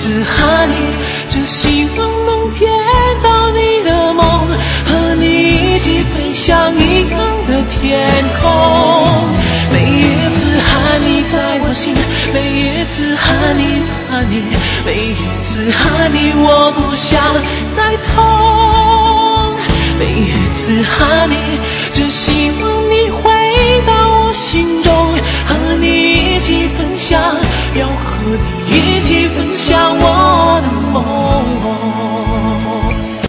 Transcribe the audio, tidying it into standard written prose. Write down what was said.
次和你，只希望能见到你的梦，和你一起飞向一样的天空。每一次和你在我心，每一次和你把你，每一次和你我不想再痛。每一次和你，只希望你回到我心中，和你一起分享，要和你一